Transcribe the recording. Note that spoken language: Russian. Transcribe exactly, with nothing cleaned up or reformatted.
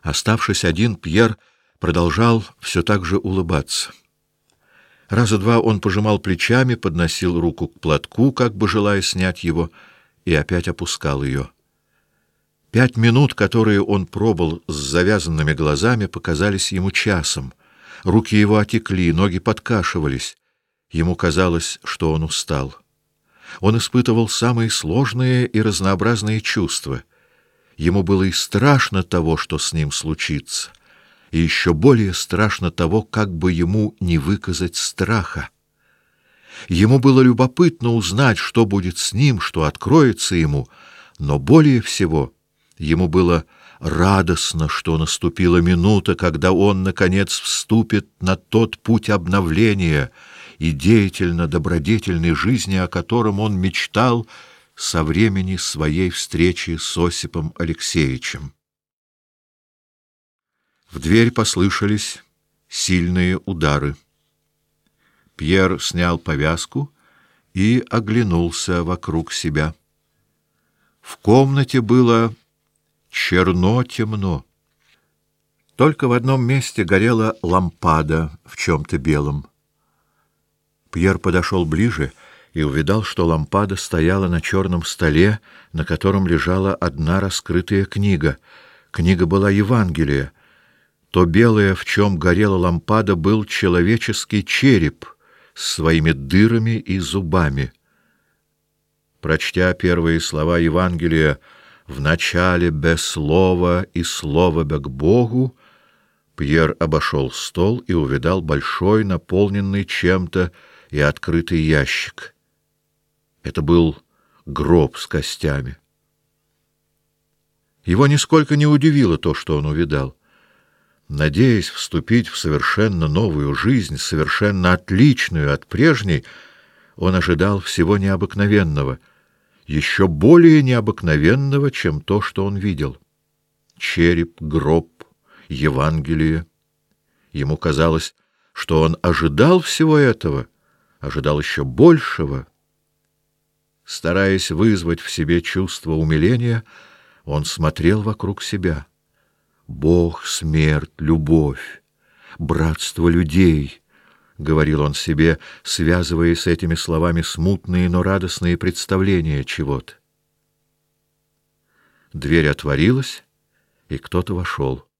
Оставшись один, Пьер продолжал все так же улыбаться. Раза два он пожимал плечами, подносил руку к платку, как бы желая снять его, и опять опускал ее. Пять минут, которые он пробыл с завязанными глазами, показались ему часом. Руки его отекли, ноги подкашивались. Ему казалось, что он устал. Он испытывал самые сложные и разнообразные чувства. Ему было и страшно того, что с ним случится, и еще более страшно того, как бы ему не выказать страха. Ему было любопытно узнать, что будет с ним, что откроется ему, но более всего ему было радостно, что наступила минута, когда он наконец вступит на тот путь обновления и деятельно-добродетельной жизни, о котором он мечтал со времени своей встречи с Осипом Алексеевичем. В дверь послышались сильные удары. Пьер снял повязку и оглянулся вокруг себя. В комнате было черно-темно. Только в одном месте горела лампада в чем-то белом. Пьер подошел ближе и увидал, что лампада стояла на черном столе, на котором лежала одна раскрытая книга. Книга была Евангелие. То белое, в чем горела лампада, был человеческий череп с своими дырами и зубами. Прочтя первые слова Евангелия «В начале без слова и слово бе к Богу», Пьер обошел стол и увидал большой, наполненный чем-то и открытый ящик. Это был гроб с костями. Его нисколько не удивило то, что он увидал. Надеясь вступить в совершенно новую жизнь, совершенно отличную от прежней, он ожидал всего необыкновенного, еще более необыкновенного, чем то, что он видел. Череп, гроб, Евангелие. Ему казалось, что он ожидал всего этого, ожидал еще большего. Стараясь вызвать в себе чувство умиления, он смотрел вокруг себя. Бог, смерть, любовь, братство людей, — говорил он себе, связывая с этими словами смутные, но радостные представления чего-то. Дверь отворилась, и кто-то вошел.